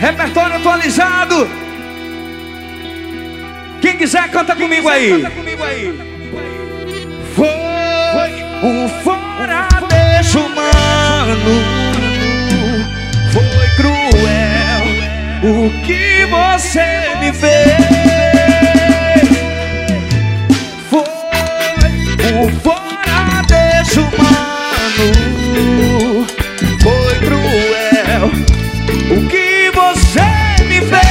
Repertório atualizado. Quem quiser, canta comigo aí. Foi um fora desumano, foi cruel o que você me fez. Foi um fora desumano, foi cruel o que você me fez.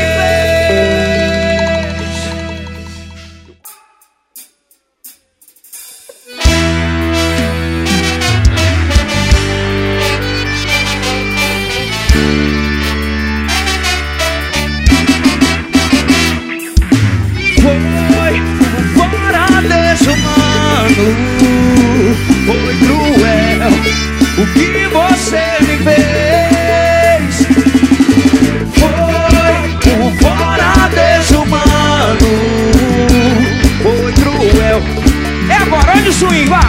Foi cruel o que você me fez. Foi um fora desumano, foi cruel. É agora, onde o swing, vá.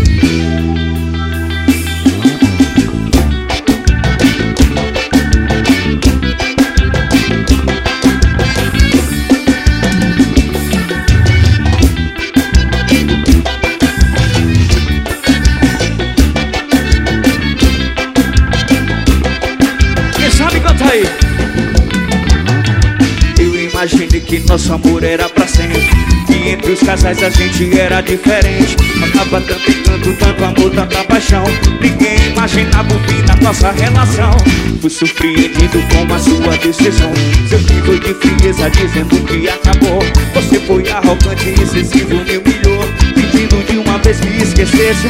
Eu imaginei que nosso amor era pra sempre, que entre os casais a gente era diferente. Amava tanto e tanto, tanto amor, tanta paixão. Ninguém imaginava o fim da nossa relação. Fui surpreendido com a sua decisão, seu nível de frieza dizendo que acabou. Você foi arrogante e excessivo, me humilhou, pedindo de uma vez que esquecesse.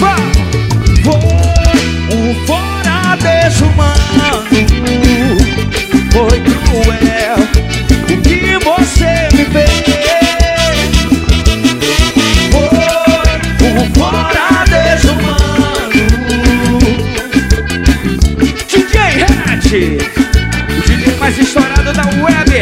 Foi um fora desumano, foi cruel o que você me fez. Foi um fora desumano. DJ Hatch, o DJ mais estourado da web.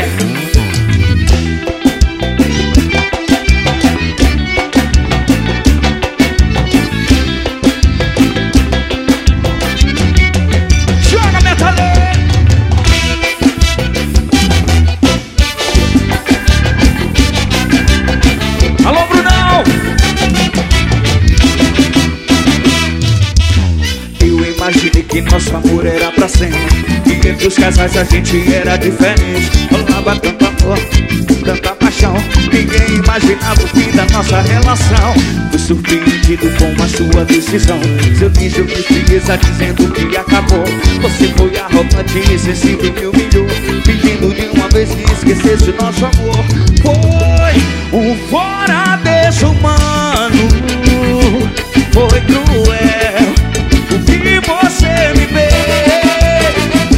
Imaginei que nosso amor era pra sempre, que entre os casais a gente era diferente. Rolava tanto amor, tanta paixão, ninguém imaginava o fim da nossa relação. Fui surpreendido com a sua decisão, seu nível de frieza dizendo que acabou. Você foi arrogante e excessivo, me humilhou, pedindo de uma vez que esquecesse o nosso amor. Foi um fora desumano, foi cruel o que você me fez.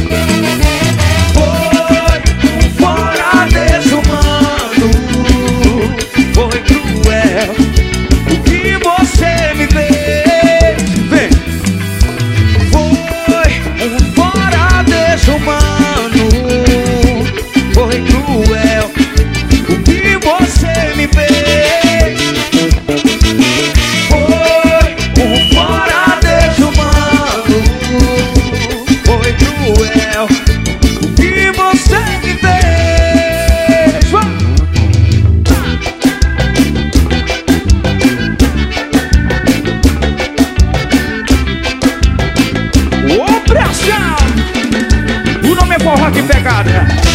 Foi um fora desumano, foi cruel o que você me fez. Vem. Foi um fora desumano, foi cruel o que você me fez. Foi um fora desumano, foi cruel o que você me fez. Ô, pressão! O nome é Forró de Pegada.